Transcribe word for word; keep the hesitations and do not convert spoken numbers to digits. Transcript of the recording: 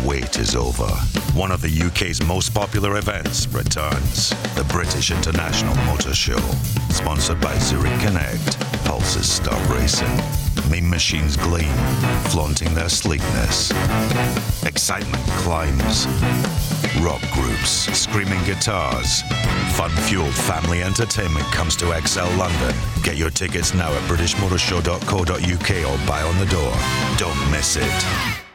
wait is over. One of the U K's most popular events returns. The British International Motor Show. Sponsored by Zurich Connect. Pulses stop racing. Mean machines gleam, flaunting their sleekness. Excitement climbs. Rock groups, screaming guitars. Fun-fueled family entertainment comes to X L London. Get your tickets now at british motor show dot co dot U K or buy on the door. Don't miss it.